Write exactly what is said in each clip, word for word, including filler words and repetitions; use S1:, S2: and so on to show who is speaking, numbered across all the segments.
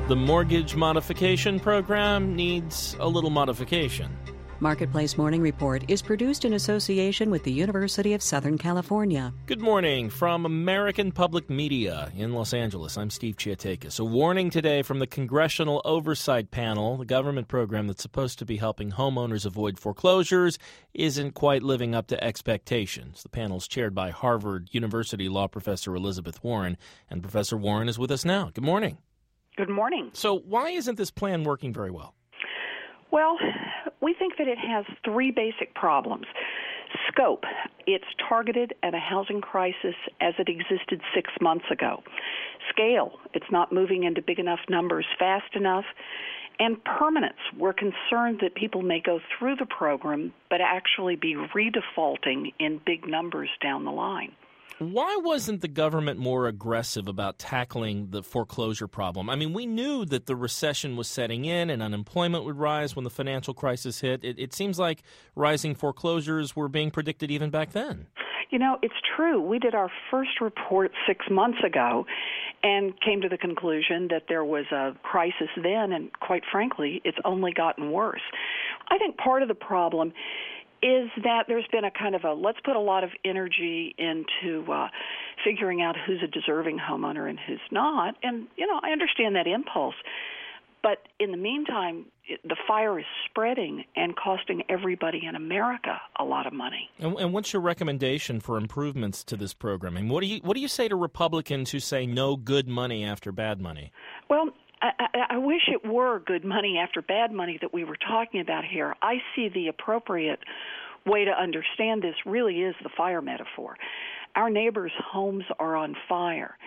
S1: The mortgage modification program needs a little modification.
S2: Marketplace Morning Report is produced in association with the University of Southern California.
S1: Good morning from American Public Media in Los Angeles. I'm Steve Chiatakis. A warning today from the Congressional Oversight Panel. The government program that's supposed to be helping homeowners avoid foreclosures isn't quite living up to expectations. The panel is chaired by Harvard University law professor Elizabeth Warren, and Professor Warren is with us now. Good morning.
S3: Good morning.
S1: So why isn't this plan working very well?
S3: Well, we think that it has three basic problems. Scope. It's targeted at a housing crisis as it existed six months ago. Scale. It's not moving into big enough numbers fast enough. And permanence. We're concerned that people may go through the program but actually be redefaulting in big numbers down the line.
S1: Why wasn't the government more aggressive about tackling the foreclosure problem? I mean, we knew that the recession was setting in and unemployment would rise when the financial crisis hit. It, it seems like rising foreclosures were being predicted even back then.
S3: You know, it's true. We did our first report six months ago and came to the conclusion that there was a crisis then, and quite frankly, it's only gotten worse. I think part of the problem is that there's been a kind of a, let's put a lot of energy into uh, figuring out who's a deserving homeowner and who's not. And, you know, I understand that impulse. But in the meantime, it, the fire is spreading and costing everybody in America a lot of money.
S1: And, and what's your recommendation for improvements to this program? And what do you what do you say to Republicans who say no good money after bad money?
S3: Well, I, I, I wish it were good money after bad money that we were talking about here. I see the appropriate way to understand this really is the fire metaphor. Our neighbors' homes are on fire,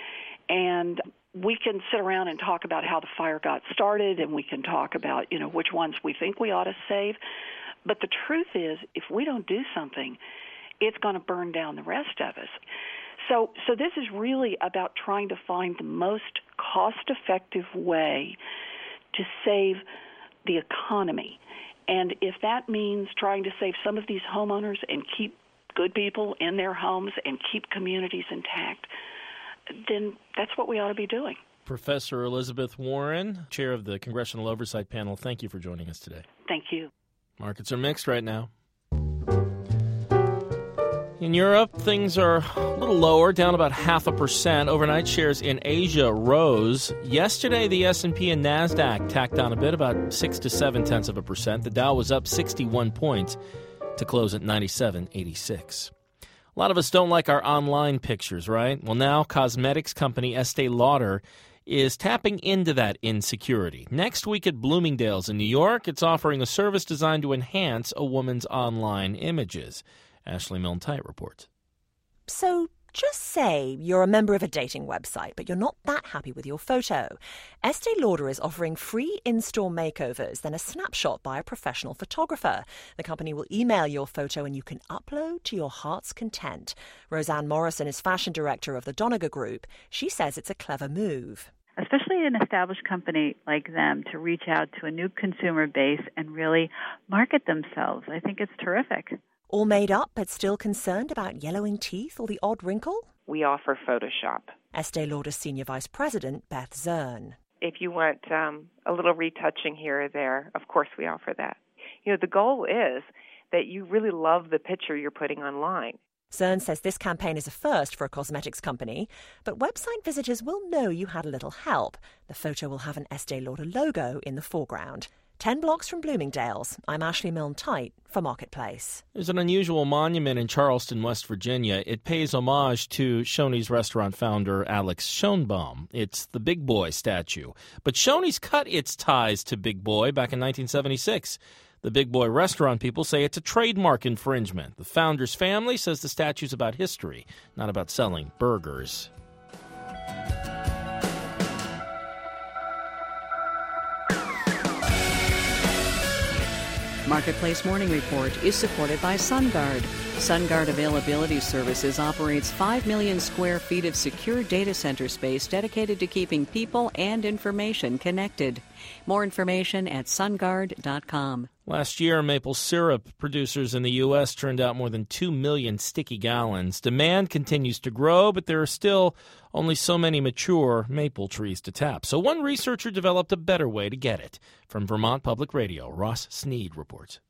S3: and we can sit around and talk about how the fire got started, and we can talk about, you know, which ones we think we ought to save. But the truth is, if we don't do something, it's going to burn down the rest of us. So, so this is really about trying to find the most cost-effective way to save the economy. And if that means trying to save some of these homeowners and keep good people in their homes and keep communities intact, then that's what we ought to be doing.
S1: Professor Elizabeth Warren, chair of the Congressional Oversight Panel, thank you for joining us today.
S3: Thank you.
S1: Markets are mixed right now. In Europe, things are a little lower, down about half a percent. Overnight shares in Asia rose. Yesterday, the S and P and NASDAQ tacked down a bit, about six to seven tenths of a percent. The Dow was up sixty-one points to close at ninety-seven eighty-six. A lot of us don't like our online pictures, right? Well, now cosmetics company Estee Lauder is tapping into that insecurity. Next week at Bloomingdale's in New York, it's offering a service designed to enhance a woman's online images. Ashley Milne-Tite reports.
S4: So just say you're a member of a dating website, but you're not that happy with your photo. Estee Lauder is offering free in-store makeovers, then a snapshot by a professional photographer. The company will email your photo and you can upload to your heart's content. Roseanne Morrison is fashion director of the Donegal Group. She says it's a clever move.
S5: Especially an established company like them to reach out to a new consumer base and really market themselves. I think it's terrific.
S4: All made up but still concerned about yellowing teeth or the odd wrinkle?
S6: We offer Photoshop.
S4: Estee Lauder's Senior Vice President, Beth Zern.
S6: If you want um, a little retouching here or there, of course we offer that. You know, the goal is that you really love the picture you're putting online.
S4: Zern says this campaign is a first for a cosmetics company, but website visitors will know you had a little help. The photo will have an Estee Lauder logo in the foreground. Ten blocks from Bloomingdale's, I'm Ashley Milne-Tite for Marketplace.
S1: There's an unusual monument in Charleston, West Virginia. It pays homage to Shoney's restaurant founder Alex Schonbaum. It's the Big Boy statue. But Shoney's cut its ties to Big Boy back in nineteen seventy-six. The Big Boy restaurant people say it's a trademark infringement. The founder's family says the statue's about history, not about selling burgers.
S2: Marketplace Morning Report is supported by SunGuard. SunGuard Availability Services operates five million square feet of secure data center space dedicated to keeping people and information connected. More information at sun guard dot com.
S1: Last year, maple syrup producers in the U S turned out more than two million sticky gallons. Demand continues to grow, but there are still only so many mature maple trees to tap. So one researcher developed a better way to get it. From Vermont Public Radio, Ross Sneed reports.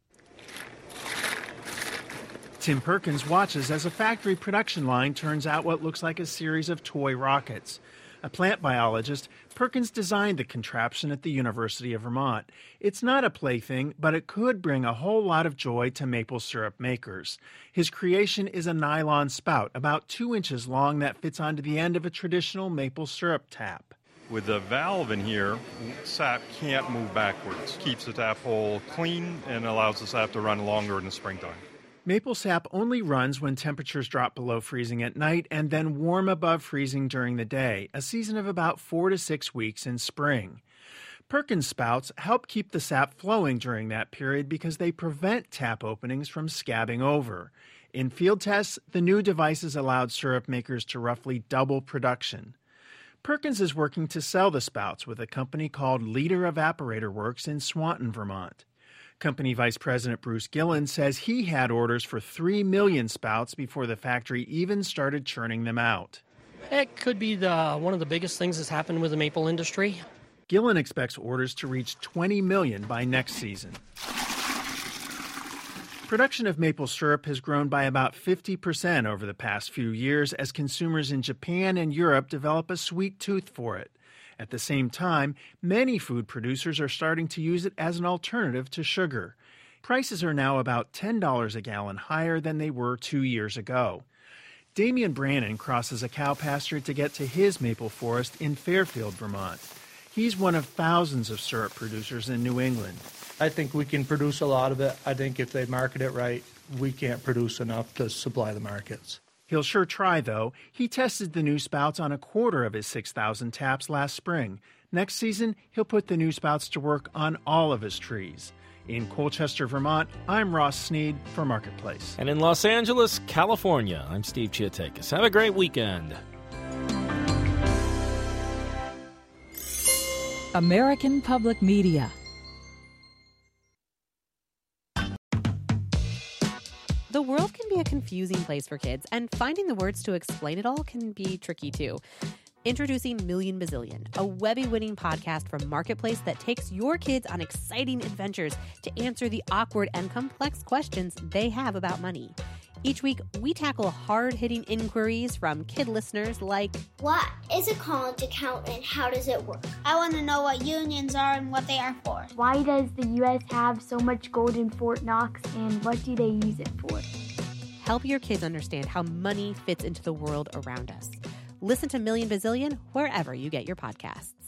S7: Tim Perkins watches as a factory production line turns out what looks like a series of toy rockets. A plant biologist, Perkins designed the contraption at the University of Vermont. It's not a plaything, but it could bring a whole lot of joy to maple syrup makers. His creation is a nylon spout, about two inches long, that fits onto the end of a traditional maple syrup tap.
S8: With the valve in here, sap can't move backwards. Keeps the tap hole clean and allows the sap to run longer in the springtime.
S7: Maple sap only runs when temperatures drop below freezing at night and then warm above freezing during the day, a season of about four to six weeks in spring. Perkins spouts help keep the sap flowing during that period because they prevent tap openings from scabbing over. In field tests, the new devices allowed syrup makers to roughly double production. Perkins is working to sell the spouts with a company called Leader Evaporator Works in Swanton, Vermont. Company Vice President Bruce Gillen says he had orders for three million spouts before the factory even started churning them out.
S9: It could be the, one of the biggest things that's happened with the maple industry.
S7: Gillen expects orders to reach twenty million by next season. Production of maple syrup has grown by about fifty percent over the past few years as consumers in Japan and Europe develop a sweet tooth for it. At the same time, many food producers are starting to use it as an alternative to sugar. Prices are now about ten dollars a gallon higher than they were two years ago. Damian Brannon crosses a cow pasture to get to his maple forest in Fairfield, Vermont. He's one of thousands of syrup producers in New England.
S10: I think we can produce a lot of it. I think if they market it right, we can't produce enough to supply the markets.
S7: He'll sure try, though. He tested the new spouts on a quarter of his six thousand taps last spring. Next season, he'll put the new spouts to work on all of his trees. In Colchester, Vermont, I'm Ross Sneed for Marketplace.
S1: And in Los Angeles, California, I'm Steve Chiatakis. Have a great weekend.
S11: American Public Media.
S12: The world can be a confusing place for kids, and finding the words to explain it all can be tricky too. Introducing Million Bazillion, a Webby-winning podcast from Marketplace that takes your kids on exciting adventures to answer the awkward and complex questions they have about money. Each week, we tackle hard-hitting inquiries from kid listeners like,
S13: what is a college account and how does it work? I want to know what unions are and what they are for.
S14: Why does the U S have so much gold in Fort Knox and what do they use it for?
S12: Help your kids understand how money fits into the world around us. Listen to Million Bazillion wherever you get your podcasts.